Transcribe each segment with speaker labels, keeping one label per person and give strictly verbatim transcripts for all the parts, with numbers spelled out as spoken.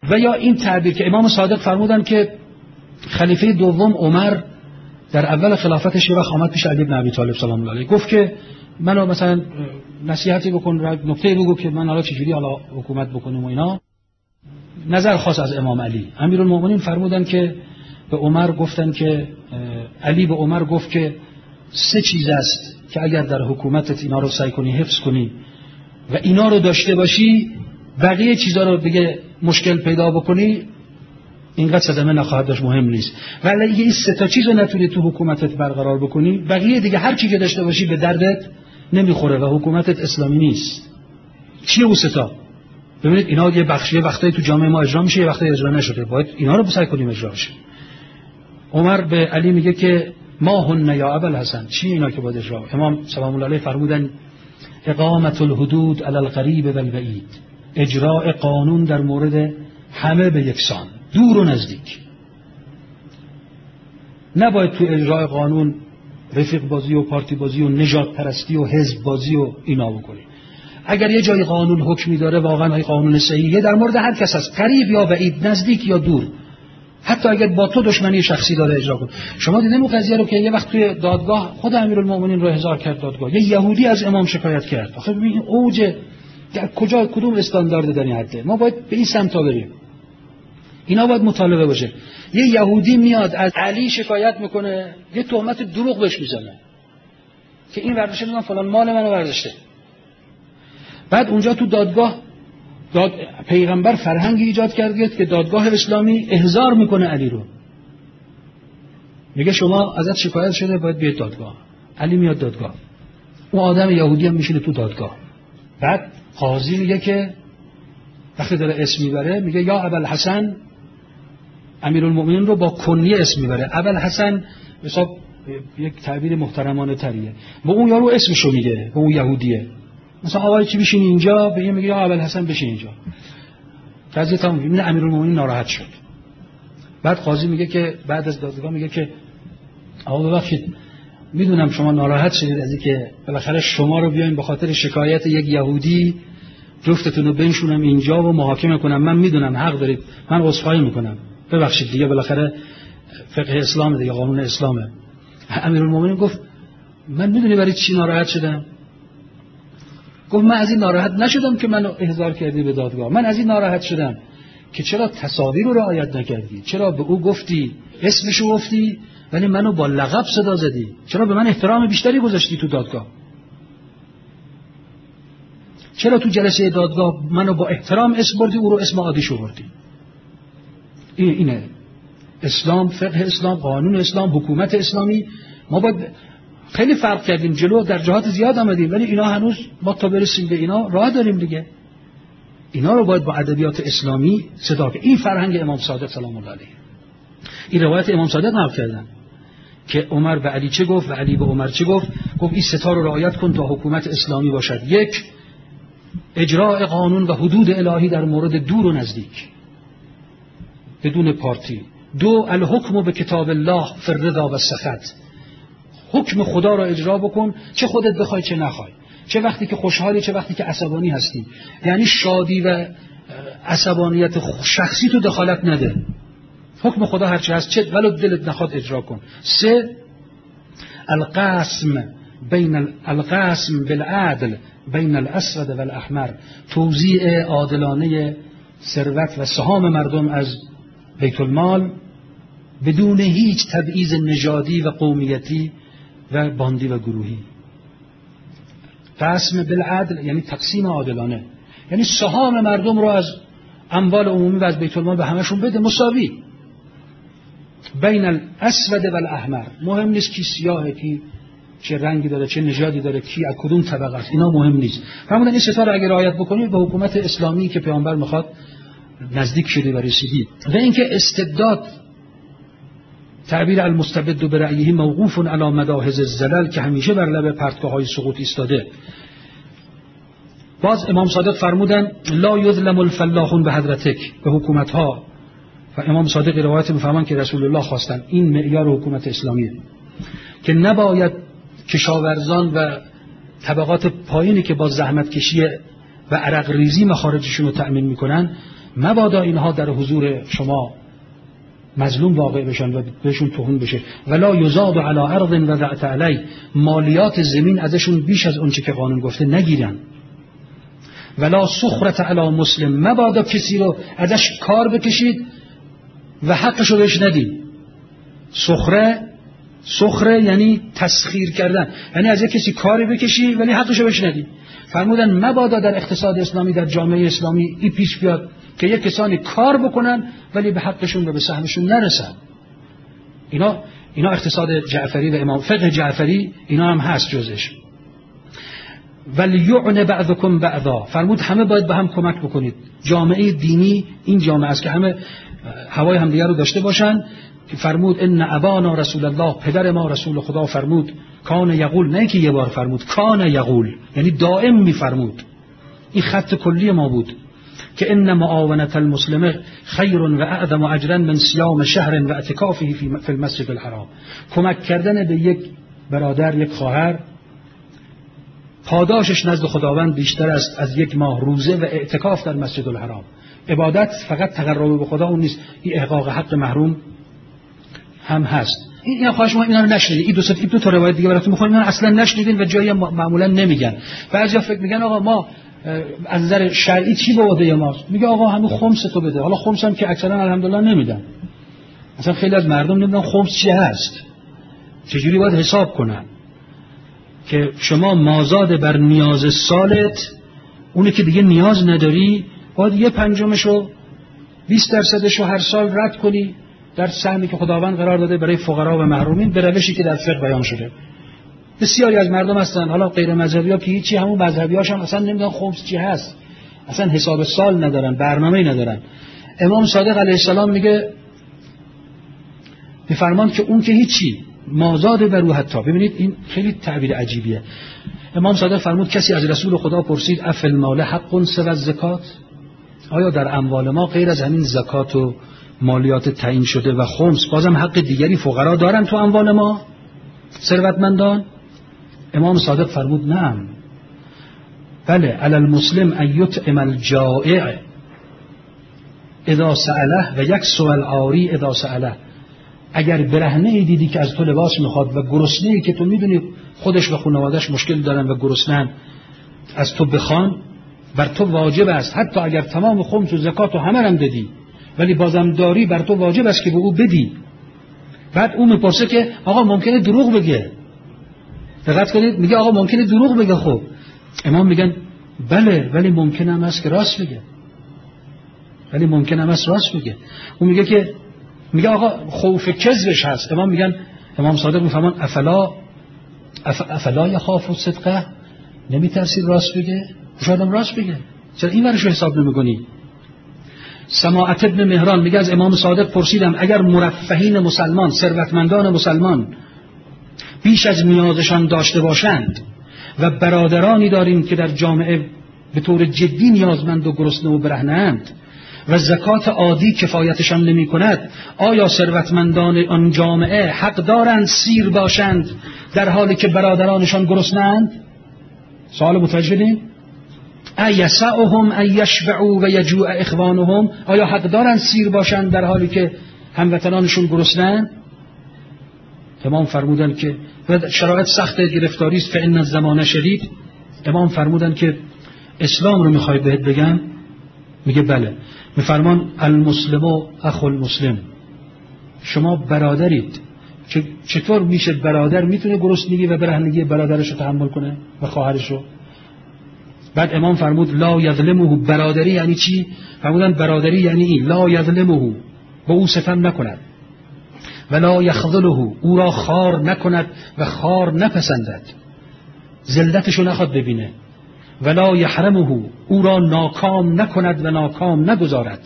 Speaker 1: و یا این تعبیر که امام صادق فرمودن که خلیفه دوم عمر در اول خلافتش یه وقت آمد پیش علی بن ابی طالب سلام الله علیه، گفت که منو مثلا نصیحتی بکن، نکته بگو که من حالا چجوری حالا حکومت بکنم و اینا. نظر خاص از امام علی. امیرالمومنین فرمودن که به عمر گفتن که علی به عمر گفت که سه چیز است که اگر در حکومتت اینا رو سعی کنی حفظ کنی و اینا رو داشته باشی، بقیه چیزا رو دیگه مشکل پیدا بکنی اینقدر صدمه نخواهد داشت، مهم نیست. ولی اگه این سه تا چیز رو نتونی تو حکومتت برقرار بکنی، بقیه دیگه هر چی که داشته باشی به دردت نمیخوره و حکومتت اسلامی نیست. چیه اون سه تا؟ ببینید اینا یه بخشی وقتایی تو جامعه ما اجرا میشه، یه وقتایی اجرا نشده، باید اینا رو سعی کنیم اجرا بشه. عمر به علی میگه که ما هن یا ابوالحسن، چی اینا که باید اجرا؟ امام سلام الله علیه فرمودن اقامت الحدود علی القریب و البعید، اجراء قانون در مورد همه به یکسان، دور و نزدیک. نباید تو اجراء قانون رفیق بازی و پارتی بازی و نژاد پرستی و حزب بازی و اینا بکنی. اگر یه جای قانون حکمی داره واقعا های قانون صحیحه، در مورد هر کس هست، قریب یا بعید، نزدیک یا دور، حتی اگر با تو دشمنی شخصی داره اجرا کن. شما دیدین اون قضیه رو که یه وقت توی دادگاه خود امیرالمومنین رو احضار کرد دادگاه، یه یهودی از امام شکایت کرد. آخه ببین اوج در کجا کدوم استاندارد در این حده؟ ما باید به این سمت بریم. اینا باید مطالبه باشه. یه یهودی میاد از علی شکایت میکنه، یه تهمت دروغ بهش میزنه که این ورزشه میگن فلان مال منو ورزشته. بعد اونجا تو دادگاه داد پیغمبر فرهنگی ایجاد کرده که دادگاه اسلامی احضار میکنه علی رو، میگه شما ازت شکایت شده باید بیاید دادگاه. علی میاد دادگاه، اون آدم یهودی هم میشینه تو دادگاه. بعد قاضی میگه که وقتی داره اسم میبره میگه یا ابوالحسن، امیرالمومنین رو با کنیه اسم میبره. ابوالحسن حساب یک تعبیر محترمانه تریه، با اون یارو اسمشو میگه، با اون یهودیه. مثلا آقای چی بشین اینجا، به این میگه یا ابوالحسن بشین اینجا. قضیه تموم میشه. امیرالمومنین ناراحت شد. بعد قاضی میگه که بعد از دادگاه میگه که آقا ببخشید میدونم شما ناراحت شدید از اینکه بالاخره شما رو بیاین به خاطر شکایت یک یهودی جفتتون رو بنشونم اینجا و محاکمه کنم. من میدونم حق دارید، من عذرخواهی میکنم، ببخشید دیگه بالاخره فقه اسلام دیگه، قانون اسلامه. امیرالمومنین گفت من میدونی برای چی ناراحت شدم؟ گفت من از این ناراحت نشدم که منو احضار کردی به دادگاه، من از این ناراحت شدم که چرا تصاویر رو رعایت نکردی، چرا به او گفتی اسمشو گفتی ولی منو با لقب صدا زدی، چرا به من احترام بیشتری گذاشتی تو دادگاه، چرا تو جلسه دادگاه منو با احترام اسم بردی، او رو اسم عادیشو بردی. این اینه اسلام، فقه اسلام، قانون اسلام، حکومت اسلامی. ما باید خیلی فرق کردیم، جلو در جهات زیاد آمدیم، ولی اینا هنوز ما تا برسیم به اینا راه داریم دیگه. اینا رو باید با ادبیات اسلامی صدا کنیم. این فرهنگ امام صادق سلام الله علیه. این روایت امام صادق نقل کردن که عمر به علی چه گفت و علی به عمر چه گفت. گفت این سه تا رو رعایت کن تا حکومت اسلامی باشد. یک، اجراء قانون و حدود الهی در مورد دور و نزدیک بدون پارتی. دو، الحکم به کتاب الله فی الرضا و السخط، حکم خدا را اجرا بکن، چه خودت بخوای چه نخوای، چه وقتی که خوشحالی چه وقتی که عصبانی هستی. یعنی شادی و عصبانیت شخصی تو دخالت نده، حکم خدا هرچی هست چه ولو دلت نخواد اجرا کن. سه، القسم بین القسم بالعدل بین الاسود و الاحمر، توزیع عادلانه ثروت و سهام مردم از بیت المال بدون هیچ تبعیض نژادی و قومیتی و باندی و گروهی. قسم بالعدل یعنی تقسیم عادلانه، یعنی سهام مردم رو از اموال عمومی و از بیت المال به همشون بده مساوی. بین الاسود و الاحمر، مهم نیست کی سیاهه، کی چه رنگی داره، چه نژادی داره، کی از کدوم طبقه است، اینا مهم نیست. فرمودن این ستا رو اگه رعایت بکنید به حکومت اسلامی که پیامبر میخواد نزدیک شدید و رسیدید. و اینکه استبداد، تعبیر المستبد برأیه موقوف علی مداحض الزلل، که همیشه بر لب پرتگاه‌های سقوط ایستاده. باز امام صادق فرمودن لا یظلم الفلاحون به حضرتک، به حکومت‌ها. و امام صادق روایت می‌فرمان که رسول الله خواستن این معیار حکومت اسلامیه که نباید کشاورزان و طبقات پایینی که با زحمت کشی و عرق ریزی مخارجشون رو تأمین میکنن مبادا اینها در حضور شما مظلوم واقع بشن و بهشون توهین بشه. ولا یزاد علی ارض وضعت علی، مالیات زمین ازشون بیش از اون چه که قانون گفته نگیرن. ولا سخرت علی مسلم، مبادا کسی رو ازش کار بکشید و حقش رو بهش ندید. سخره سخره یعنی تسخیر کردن، یعنی از یک کسی کاری بکشی ولی حقش رو بهش ندید. فرمودن مبادا در اقتصاد اسلامی، در جامعه اسلامی این پیش بیاد که یک کسانی کار بکنن ولی به حقشون و به سهمشون نرسن. اینا اینا اقتصاد جعفری و امام فقه جعفری اینا هم هست جزش. ولیعن بعضکم بعضا، فرمود همه باید به هم کمک بکنید. جامعه دینی این جامعه است که همه هوای همدیگر رو داشته باشن. فرمود ان ابانا رسول الله، پدر ما رسول خدا فرمود، کان یقول، نه که یه بار فرمود، کان یقول یعنی دائم میفرمود. این خط کلی ما بود که ان معاونت المسلم خیر و اعظم اجرا من صیام شهر و اعتکافه فی المسجد الحرام. کمک کردن به یک برادر، یک خواهر، پاداشش نزد خداوند بیشتر است از یک ماه روزه و اعتکاف در مسجد الحرام. عبادت فقط تقرب به خدا اون نیست، این احقاق حق محروم هم هست. این خواهش ما اینا رو نشنیدید. این دو تا دو تا روایت دیگه براتون میخونم، اینا اصلا نشنیدین و جایی معمولا نمیگن. بعضیا فکر میگن آقا ما از نظر شرعی چی به عهده ماست؟ میگه آقا همون خمس تو بده. حالا خمس هم که اکثرا الحمدلله نمیدن. مثلا خیلی از مردم نمیدونن خمس چی هست. چجوری باید حساب کنن که شما مازاد بر نیاز سالت، اونی که دیگه نیاز نداری، باید یه پنجمشو بیست درصدشو هر سال رد کنی در سهمی که خداوند قرار داده برای فقرا و محرومین به روشی که در فقه بیان شده. بسیاری از مردم هستن، حالا غیر مذهبی‌ها که هیچی، همون مذهبی‌هاش هم اصلا نمیدونن خمس چی هست، اصلا حساب سال ندارن، برنامه‌ای ندارن. امام صادق علیه السلام میگه میفرمان که اون که هیچی مازاد بر او حتی. ببینید این خیلی تعبیر عجیبیه. امام صادق فرمود کسی از رسول خدا پرسید افل مال حق سوى الزکات، آیا در اموال ما غیر از همین زکات و مالیات تعیین شده و خمس بازم حق دیگری فقرا دارن تو اموال ما، ثروتمندان؟ امام صادق فرمود نعم، بله، علی المسلم ان یطعم الجائع اذا سأله و یکسو العاری اذا سأله. اگر برهنه دیدی که از تو لباس میخواد و گرسنه‌ای که تو میدونی خودش و خانواده‌اش مشکل دارن و گرسنه‌اند از تو بخوان، بر تو واجب است، حتی اگر تمام خمس و زکات و همه هم بدی ولی بازم داری، بر تو واجب است که به او بدی. بعد اون میپرسه که آقا ممکنه دروغ بگه، دقت کنید، میگه آقا ممکنه دروغ بگه. خب امام میگن بله، ولی ممکنه هم است که راست بگه، ولی ممکنه هم است راست بگه. اون میگه که میگه آقا خوف کذبش هست. امام میگن، امام صادق میفهمان افلا اف افلا یخاف صدقه، نمیترسید راست بگه؟ شاید هم راست بگه، چرا این ورشو حساب نمیکنی؟ سماعت ابن مهران میگه از امام صادق پرسیدم اگر مرفهین مسلمان، ثروتمندان مسلمان بیش از نیازشان داشته باشند و برادرانی داریم که در جامعه به طور جدی نیازمند و گرسنه و برهنه‌اند و زکات عادی کفایتشان نمی کند، آیا ثروتمندان آن جامعه حق دارند سیر باشند در حالی که برادرانشان گرسنه‌اند؟ سوال متوجه شدین؟ ایسعهم ان یشبعوا و یجوع اخوانهم، آیا حق دارند سیر باشند در حالی که هموطنانشون گرسنه‌اند؟ امام فرمودن که شرایط سخت گرفتاری است، فإن الزمان شدید. امام فرمودن که اسلام رو میخوای بهت بگم؟ میگه بله. میفرمان المسلم و اخو المسلم، شما برادرید. چطور میشه برادر میتونه گرسنگی و برهنگی برادرش رو تحمل کنه و خواهرش رو؟ بعد امام فرمود لا یظلمه، برادری یعنی چی؟ فرمودن برادری یعنی این، لا یظلمه، به او ستم نکند، ولا یخذله، او را خار نکند و خار نپسندد، ذلتشو نخواد ببینه، ولا یحرمه، او را ناکام نکند و ناکام نگذارد،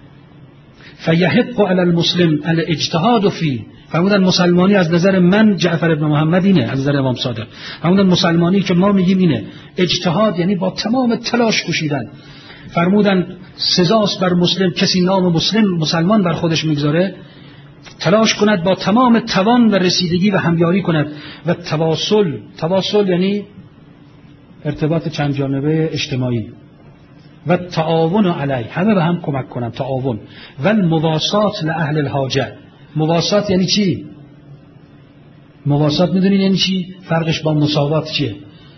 Speaker 1: فیحق علی المسلم الاجتهاد فی. فرمودن مسلمانی از نظر من جعفر ابن محمد اینه، از نظر امام صادق فرمودن مسلمانی که ما میگیم اینه، اجتهاد یعنی با تمام تلاش کوشیدن. فرمودن سزاست بر مسلم، کسی نام مسلم مسلمان بر خودش میگذاره، تلاش کند با تمام توان و رسیدگی و همیاری کند و تواصل. تواصل یعنی ارتباط چند جانبه اجتماعی. و تعاون علی، همه به هم کمک کنن، تعاون. و المواسات لاهل الحاجه. مواسات یعنی چی؟ مواسات میدونین یعنی چی؟ فرقش با مساوات چیه؟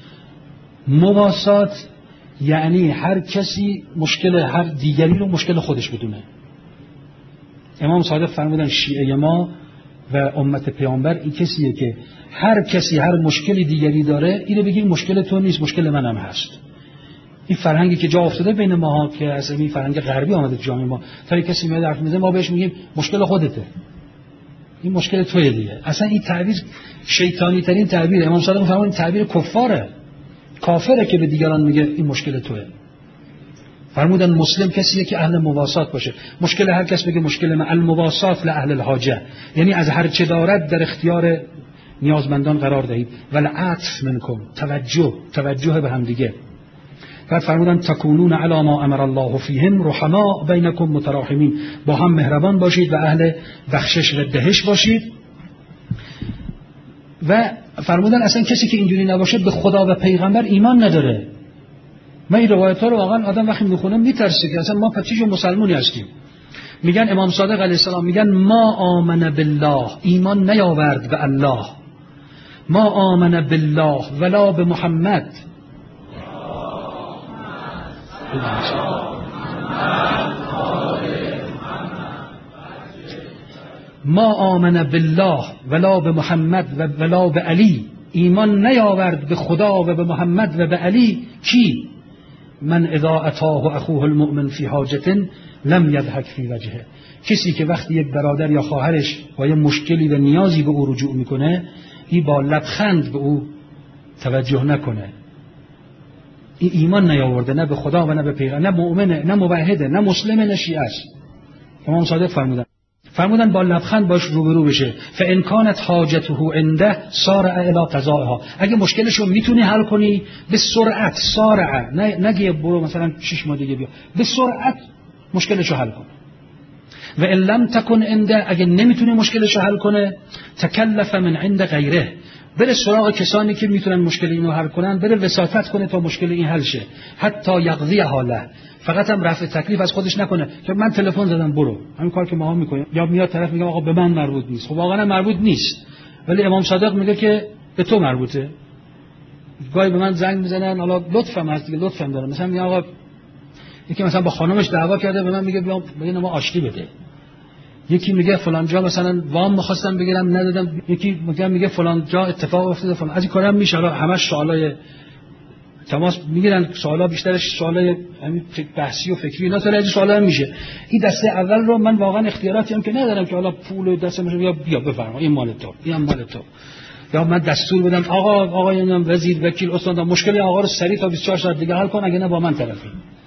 Speaker 1: مواسات یعنی هر کسی مشکل هر دیگری رو مشکل خودش بدونه. امام صادق فرمودن شیعه ما و امت پیامبر این کسیه که هر کسی هر مشکلی دیگری داره اینو بگیم مشکل تو نیست، مشکل منم هست. این فرهنگی که جا افتاده بین ماها که از این فرهنگ غربی آمده تو جامعه ما، تا کسی میاد حرف میزنه ما بهش میگیم مشکل خودته، این مشکل توئه دیگه. اصلا این تعبیر شیطانی ترین تعبیر. امام صادق فرمودن این تعبیر کفاره، کافره که به دیگران میگه این مشکل توئه. فرمودن مسلم کسیه که اهل مواسات باشه. مشکل هر کس بگه مشکل من، المواسات لاهل الحاجه، یعنی از هر چه دارد در اختیار نیازمندان قرار دهید. والعطف منکم، توجه، توجه به هم دیگه. بعد فرمودن تکونون علی ما امر الله فیهم رحماء بینکم متراحمین، با هم مهربان باشید و اهل بخشش و دهش باشید. و فرمودن اصلا کسی که اینجوری نباشه به خدا و پیغمبر ایمان نداره. من این روایت ها رو واقعا آدم وقتی میخونه میترسه که اصلا ما پتیج و مسلمونی هستیم. میگن امام صادق علیه السلام میگن ما آمن بالله، ایمان نیاورد به الله، ما آمن بالله ولا به محمد، ما آمن بالله ولا به محمد و ولا به علی، ایمان نیاورد به خدا و به محمد و به علی. کی؟ من اذا اتاه اخوه المؤمن فی حاجت لم یضحک فی وجهه، کسی که وقتی یک برادر یا خواهرش با یه مشکلی و نیازی به او رجوع میکنه این با لبخند به او توجه نکنه. این ایمان نیاورده، نه به خدا و نه به پیغمبر، نه مؤمنه، نه موحده، نه مسلمه، نه شیعه است. امام صادق فرمودن فرمودن با لبخند باش روبرو بشه. فان کانت حاجته عنده سارع الی قضائها، اگه مشکلش رو میتونی حل کنی به سرعت، سارع، نه نگی برو مثلا شش ماه دیگه بیا، به سرعت مشکلش رو حل کن. و ان لم تکن عنده، اگه نمیتونه مشکلش رو حل کنه تکلف من عند غیره، بره سراغ کسانی که میتونن مشکل اینو حل کنن، بره وساطت کنه تا مشکل این حل شه. حتی یقضی حاله، فقط هم رفع تکلیف از خودش نکنه که من تلفن زدم برو، همین کار که ماها میکنیم. یا میاد طرف میگه آقا به من مربوط نیست، خب واقعا مربوط نیست، ولی امام صادق میگه که به تو مربوطه. گاهی به من زنگ میزنن، حالا لطفم هست دیگه، لطفم داره، مثلا میگه آقا یکی مثلا با خانمش دعوا کرده، به من میگه بیا بگین ما آشتی بده. یکی میگه فلان جا مثلا وام می‌خواستم بگیرم ندادم، یکی میگه میگه فلان جا اتفاق افتاده فلان. از این کارا هم میشه، همش سوالای تماس میگیرن، سوالا بیشترش سوالای همین بحثی و فکری اینا، سوالای سوالا هم میشه. این دسته اول رو من واقعا اختیاراتی هم که ندارم که حالا پول دستم بیا بیا بفرما این مال تو، این مال تو، یا من دستور بدم آقا آقایانم وزیر وکیل استاد مشکل آقا رو سریع تا بیست و چهار ساعت دیگه حل کن، اگه نه با من طرفی.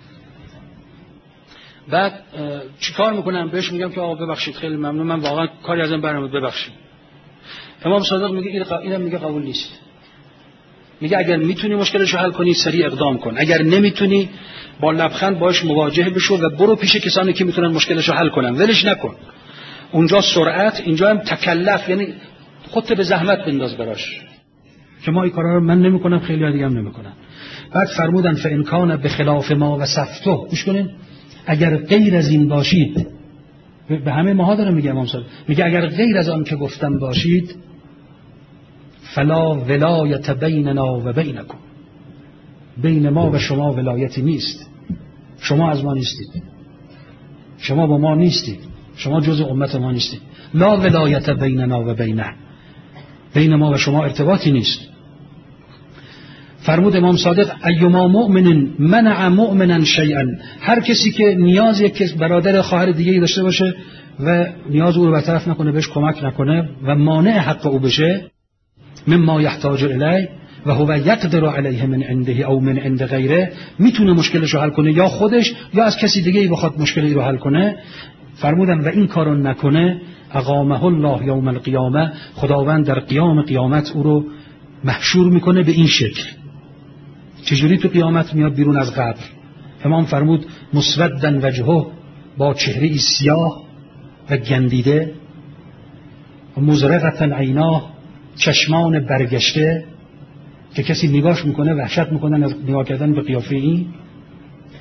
Speaker 1: بعد چیکار میکنم؟ بهش میگم که آقا ببخشید خیلی ممنون، من واقعا کاری ازم برنامه، ببخشید. امام صادق میگه اینم میگه قبول نیست. میگه اگر میتونی مشکلش رو حل کنی سریع اقدام کن، اگر نمیتونی با لبخند باش مواجه بشو و برو پیش کسانی که میتونن مشکلش رو حل کنن، ولش نکن. اونجا سرعت، اینجا هم تکلف، یعنی خودت به زحمت بنداز براش، که ما این کارا رو من نمیکنم، خیلی دیگه هم نمیکنن. بعد فرمودن فان کان بخلاف ما وصفته، گوش کنین، اگر غیر از این باشید، به همه ماها داره میگه امام صادق، میگه اگر غیر از آن که گفتم باشید فلا ولایت بیننا و بینکم، بین ما و شما ولایتی نیست، شما از ما نیستید، شما با ما نیستید، شما جز امت ما نیستید. لا ولایت بیننا و بینه، بین ما و شما ارتباطی نیست. فرمود امام صادق ایما مؤمن منع مؤمنا شیئا، هر کسی که نیاز یک برادر خواهر دیگه داشته باشه و نیاز او رو برطرف نکنه، بهش کمک نکنه و مانع حق او بشه، مما یحتاج الیه و هو یقدر علیه من عنده او من عند غیره، میتونه مشکلش رو حل کنه، یا خودش یا از کسی دیگه ای بخواد مشکلی رو حل کنه. فرمودن و این کارو نکنه اقامه الله یوم القیامه، خداوند در قیام قیامت او رو محشور میکنه به این شکل. چجوری تو قیامت میاد بیرون از قبر؟ امام فرمود مسودن وجهه، با چهره سیاه و گندیده، و مزرقتن عیناه، چشمان برگشته که کسی نگاش میکنه وحشت میکنن از نگاه کردن به قیافه این.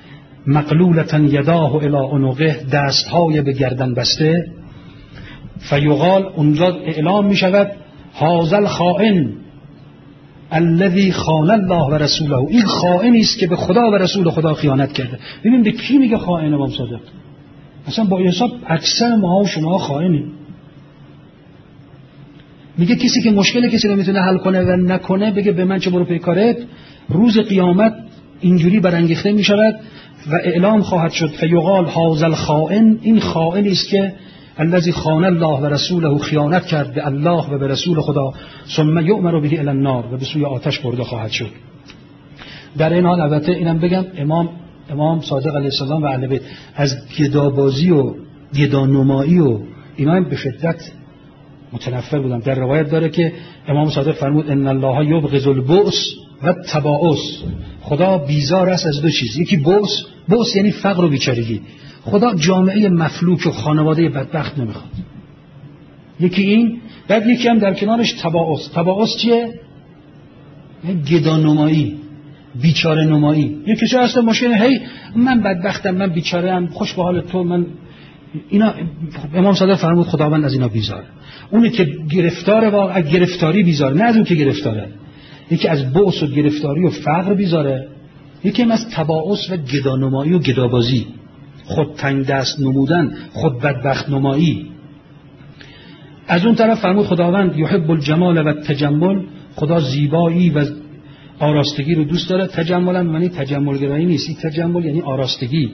Speaker 1: مقلولة یداه الی عنقه، دستهای به گردن بسته. فیقال، اونجا اعلام می شود هذا الخائن الذی خان الله و رسوله، این خائنی است که به خدا و رسول خدا خیانت کرده. ببین به کی میگه خائن امام صادق؟ اصلا با حساب اکثر ما و شما خائنیم. میگه کسی که مشکل کسی رو میتونه حل کنه و نکنه بگه به من چه برو پیکارت، روز قیامت اینجوری برانگیخته میشود و اعلام خواهد شد فیقال هذا الخائن، این خائنی است که الذی خان الله و رسوله، خیانت کرد به الله و به رسول خدا. ثم یؤمر به الی النار، و به سوی آتش برده خواهد شد. در این حال البته اینم بگم امام امام صادق علیه السلام و اهل بیت از گدابازی و گدانمایی و اینا به شدت متنفر بودن. در روایت داره که امام صادق فرمود ان الله یبغض البؤس و التباؤس، خدا بیزار است از دو چیز، یکی بؤس، بؤس یعنی فقر و بیچارگی، خدا جامعه مفلوک و خانواده بدبخت نمیخواد. یکی این، بعد یکی هم در کنارش تباؤس. تباؤس چیه؟ گدانمایی، بیچاره نمایی. یکی چه اصلا مشکل هی من بدبختم، من بیچاره‌ام، خوش به حال تو، من اینا. امام صادق فرمود خداوند از اینا بیزاره. اونی که گرفتاره واقعا گرفتاری بیزاره، نه از اون که گرفتاره. یکی از بؤس و گرفتاری و فقر بیزاره، یکی هم از تباؤس و گدانمایی و گدابازی، خود تنگ دست نمودن، خود بدبخت نمایی. از اون طرف فرمود خداوند یحب الجمال و التجمل، خدا زیبایی و آراستگی رو دوست داره. تجمل هم معنی تجملگرایی نیست، این تجمل یعنی آراستگی.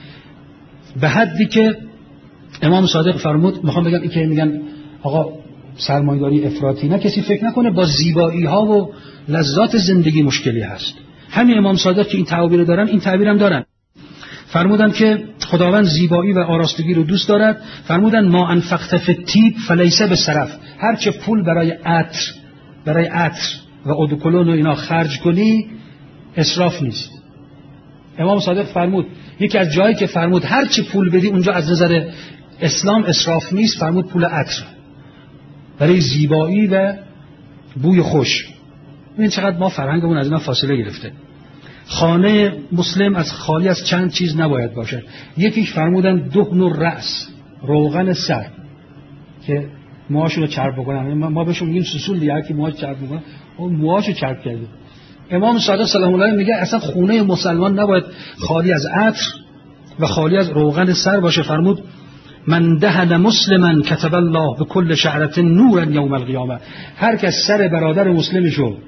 Speaker 1: به حدی که امام صادق فرمود، میخوام بگم این که میگن آقا سرمایه‌داری افراطی، نه کسی فکر نکنه با زیبایی ها و لذات زندگی مشکلی هست. همین امام صادق که این تعبیر دارن این تعبیر هم دارن. فرمودن که خداوند زیبایی و آراستگی رو دوست دارد. فرمودن ما انفقت فی الطیب فلیس بسرف، هر چه پول برای عطر برای عطر و اودوکولون و اینا خرج کنی اسراف نیست. امام صادق فرمود یکی از جایی که فرمود هر چه پول بدی اونجا از نظر اسلام اسراف نیست، فرمود پول عطر برای زیبایی و بوی خوش. ببین چقدر ما فرهنگمون از اینا فاصله گرفته. خانه مسلم از خالی از چند چیز نباید باشه. یکیش فرمودن دهن الرأس، روغن سر که موهاشو رو چرب بکنن. ما بهشون میگیم سوسول دیگه، که موهاش چرب بکنن اون موهاشو چرب کرده. امام صادق سلام الله علیه میگه اصلا خونه مسلمان نباید خالی از عطر و خالی از روغن سر باشه. فرمود من دهن مسلما کتب الله بكل شعرة نورا یوم القیامه، هر کس سر برادر مسلمشو،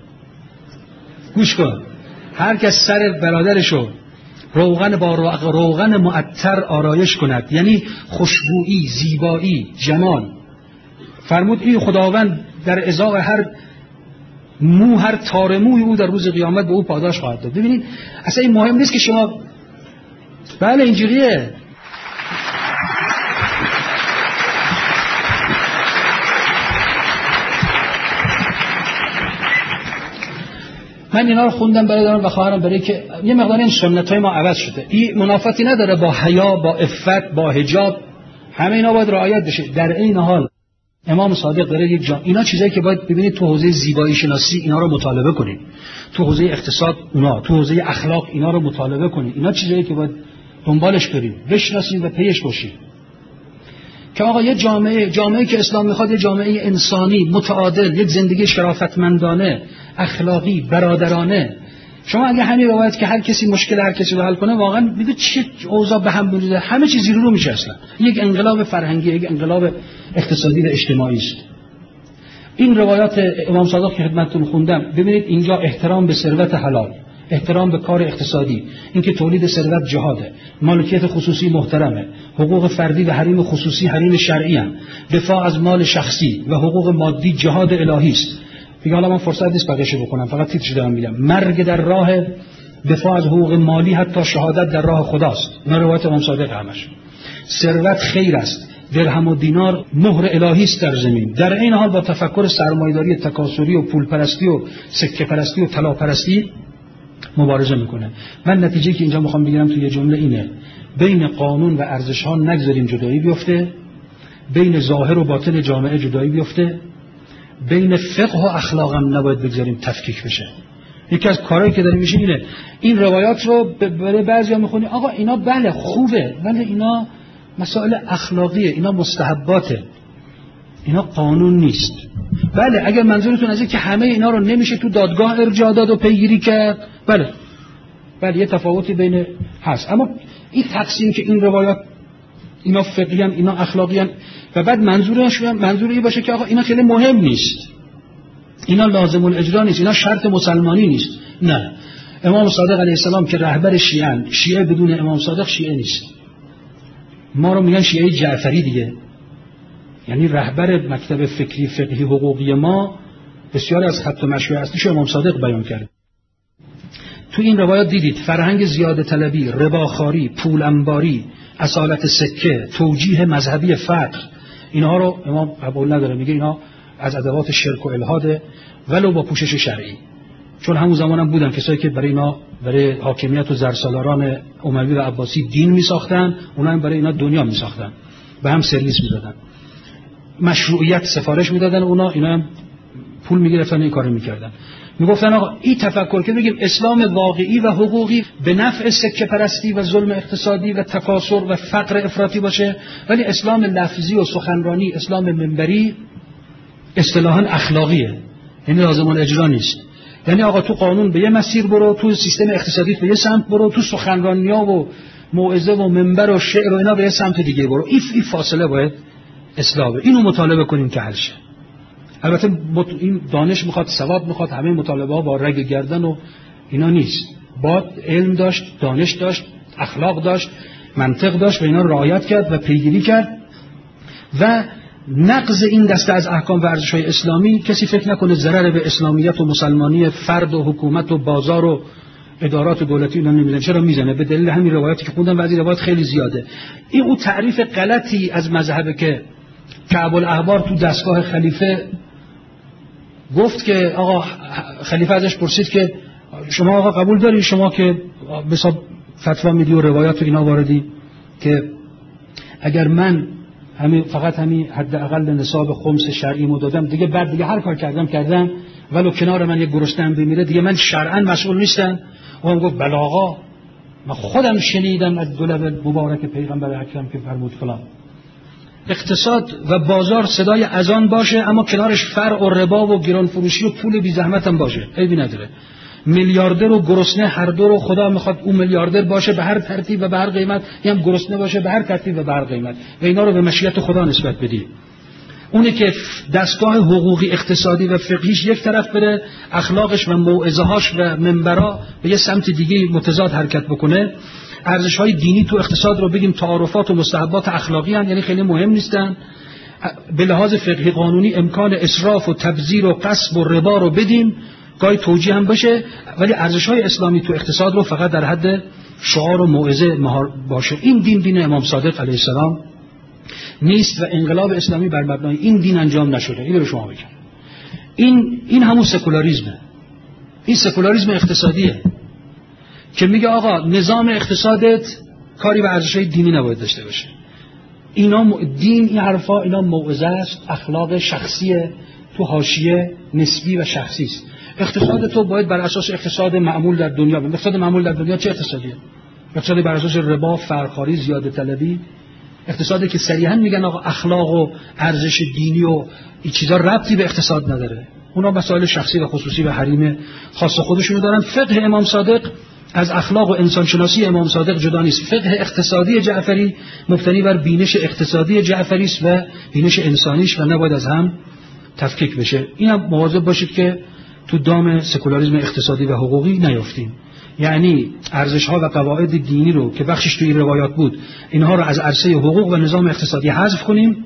Speaker 1: گوش کن، هر کس سر برادرشو روغن با روغن معطر آرایش کند، یعنی خوشبویی، زیبایی، جمال. فرمود این خداوند در ازای هر مو، هر تار موی او در روز قیامت به او پاداش خواهد داد. ببینید اصلا این مهم نیست که شما بله اینجوریه. من اینا رو خوندم برای دارم و خواهرم برای که یه مقدار این سنت‌های ما عوض شده. این منافاتی نداره با حیا، با عفت، با حجاب، همه اینا باید رعایت بشه. در این حال امام صادق داره یک جا اینا چیزایی که باید ببینید تو حوزه زیبایی شناسی اینا رو مطالبه کنید، تو حوزه اقتصاد اونا، تو حوزه اخلاق اینا رو مطالبه کنید. اینا چیزایی که باید دنبالش برید، بشناسید و پیش باشید که آقا یه جامعه جامعه‌ای که اسلام میخواد یه جامعه انسانی متعادل، یک زندگی شرافتمندانه، اخلاقی، برادرانه. شما اگه همین روایت که هر کسی مشکل هر کسی رو حل کنه، واقعا ببین چه اوضاع به هم میریزه، همه چیز زیر رو میشه. اصلا یک انقلاب فرهنگی، یک انقلاب اقتصادی و اجتماعی است. این روایات امام صادق که خدمتتون خوندم، ببینید اینجا احترام به ثروت حلال، احترام به کار اقتصادی، اینکه تولید ثروت جهاده، مالکیت خصوصی محترمه، حقوق فردی و حریم خصوصی حریم شرعی هم، دفاع از مال شخصی و حقوق مادی جهاد الهی است. دیگه حالا من فرصت نیست بقیه‌شو بکنم، فقط تیترش دارم میگم. مرگ در راه دفاع از حقوق مالی حتی شهادت در راه خداست. این روایت امام صادق همش. ثروت خیر است، درهم و دینار مهر الهی است در زمین. در این حال با تفکر سرمایه‌داری تکاسلی و پول پرستی و سکه پرستی و طلا پرستی مبارزه میکنه. من نتیجه که اینجا میخوام بگیرم توی یه جمله اینه: بین قانون و ارزش ها نگذاریم جدایی بیفته، بین ظاهر و باطن جامعه جدایی بیفته، بین فقه و اخلاق هم نباید بگذاریم تفکیک بشه. یکی از کارهایی که داره میشه اینه این روایات رو برای بعضیا میخونی آقا اینا بله خوبه، ولی اینا مسائل اخلاقیه، اینا مستحباته، اینا قانون نیست. بله اگر منظورتون از اینه که همه اینا رو نمیشه تو دادگاه ارجاع داد و پیگیری کرد، بله بله یه تفاوتی بین هست، اما این تقسیم که این روایات اینا فقهی ان اینا اخلاقی ان و بعد منظورش منظور این باشه که آقا اینا خیلی مهم نیست، اینا لازم الاجرا نیست، اینا شرط مسلمانی نیست. نه، امام صادق علیه السلام که رهبر شیعه، شیعه بدون امام صادق شیعه نیست. ما رو میگن شیعه جعفری دیگه، یعنی رهبر مکتب فکری فقهی حقوقی ما بسیار از خط و مشی اصلیش امام صادق بیان کرد. تو این روایات دیدید فرهنگ زیاده طلبی، رباخواری، پول انباری، اصالت سکه، توجیه مذهبی فقر، اینها رو امام قبول نداره، میگه اینا از ادوات شرک و الحاده ولو با پوشش شرعی. چون همون زمان هم بودن کسایی که برای اینا برای حاکمیت و زرسالاران اموی و عباسی دین می ساختن، اونا هم برای اینا دنیا می ساختن، به هم سرویس می دادن، مشروعیت سفارش می دادن، اونا اینا هم پول می گرفتن این کارو می کردن. می گفتن آقا این تفکر که بگیم اسلام واقعی و حقوقی به نفع سکه پرستی و ظلم اقتصادی و تکاسر و فقر افراطی باشه، ولی اسلام لفظی و سخنرانی، اسلام منبری اصطلاحاً اخلاقیه، یعنی لازم الاجرا نیست. یعنی آقا تو قانون به یه مسیر برو، تو سیستم اقتصادی به یه سمت برو، تو سخنرانی‌ها و موعظه و منبر و شعر و اینا به یه سمت دیگه برو. این این فاصله باید اصلاحه، اینو مطالبه کنیم که حل شه. البته این دانش میخواد، سواد میخواد، همه مطالبه ها با رگ گردن و اینا نیست. باید علم داشت، دانش داشت، اخلاق داشت، منطق داشت و اینا رو رعایت کرد و پیگیری کرد. و نقض این دسته از احکام و ارزش‌های اسلامی کسی فکر نکنه ضرر به اسلامیت و مسلمانی فرد و حکومت و بازار و ادارات دولتی اینا نمیزنه. چرا میزنه؟ به دلیل همین روایاتی که خوندم، بعضی روایات خیلی زیاده. این اون تعریف غلطی از مذهب که کعب الاحبار تو دستگاه خلیفه گفت که آقا خلیفه ازش پرسید که شما آقا قبول داری شما که به حساب فتوا میدی و روایات و اینا واردی که اگر من همین فقط همین حداقل نصاب خمس شرعی مو دادم دیگه، بعد دیگه هر کار کردم کردم ولو کنار من یک گرسنه‌ام بمیره دیگه من شرعاً مسئول نیستم؟ و هم گفت بله آقا من خودم شنیدم از دو لب مبارک پیغمبر اکرم که فرمود فلان. اقتصاد و بازار صدای اذان باشه اما کنارش فرع و ربا و گران فروشی و پول بی زحمت هم باشه، عیبی نداره. میلیاردر و گرسنه هر دو رو خدا میخواد اون میلیاردر باشه به هر ترتیب و به هر قیمت، هم گرسنه باشه به هر ترتیب و به هر قیمت، و اینا رو به مشیت خدا نسبت بدی. اونی که دستگاه حقوقی اقتصادی و فقهیش یک طرف بره، اخلاقش و موعظه‌هاش و منبرا به یه سمت دیگه متضاد حرکت بکنه. ارزش‌های دینی تو اقتصاد رو بگیم تعارفات و مستحبات اخلاقی هستند، یعنی خیلی مهم نیستن. به لحاظ فقهی قانونی امکان اسراف و تبذیر و غصب و ربا رو بدیم، گاهی توجیه هم باشه، ولی ارزش‌های اسلامی تو اقتصاد رو فقط در حد شعار و موعظه مهار باشه. این دین دین امام صادق علیه السلام نیست و انقلاب اسلامی بر مبنای این دین انجام نشده. اینو به شما بگم. این این همون سکولاریسمه. این سکولاریسم اقتصادیه که میگه آقا نظام اقتصادت کاری به ارزش‌های دینی نباید داشته باشه. اینا دین، این حرفا اینا موعظه است، اخلاق شخصیه، تو حاشیه نسبی و شخصی است. اقتصاد تو باید بر اساس اقتصاد معمول در دنیا بشه. اقتصاد معمول در دنیا چه اقتصادیه؟ اقتصادی بر اساس ربا، فرخاری، زیاده طلبی، اقتصادی که صریحا میگن آقا اخلاق و ارزش دینی و این چیزا ربطی به اقتصاد نداره. اونا مسائل شخصی و خصوصی و حریم خاص خودشونو دارن. فقه امام صادق از اخلاق و انسانشناسی امام صادق جدا نیست. فقه اقتصادی جعفری مبتنی بر بینش اقتصادی جعفری است و بینش انسانیش و نباید از هم تفکیک بشه. اینم مواظب باشید که تو دام سکولاریسم اقتصادی و حقوقی نیافتیم. یعنی ارزش‌ها و قواعد دینی رو که بخشش تو این روایات بود، اینها رو از عرصه حقوق و نظام اقتصادی حذف کنیم.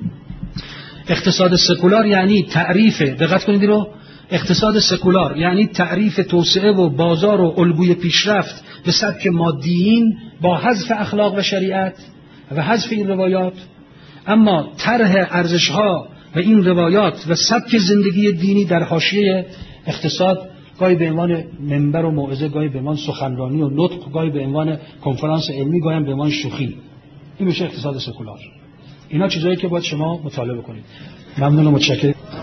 Speaker 1: اقتصاد سکولار یعنی تعریف، دقت کنید رو، اقتصاد سکولار یعنی تعریف توسعه و بازار و الگوی پیشرفت به سبک مادیین با حذف اخلاق و شریعت و حذف این روایات. اما طرح ارزش‌ها و این روایات و سبک زندگی دینی در حاشیه اقتصاد، گاهی به عنوان منبر و موعظه، گاهی به عنوان سخنرانی و نطق، گاهی به عنوان کنفرانس علمی، گاهی به عنوان شوخی. این میشه اقتصاد سکولار. اینا چیزایی که باید شما مطالعه کنید. ممنون و متشکرم.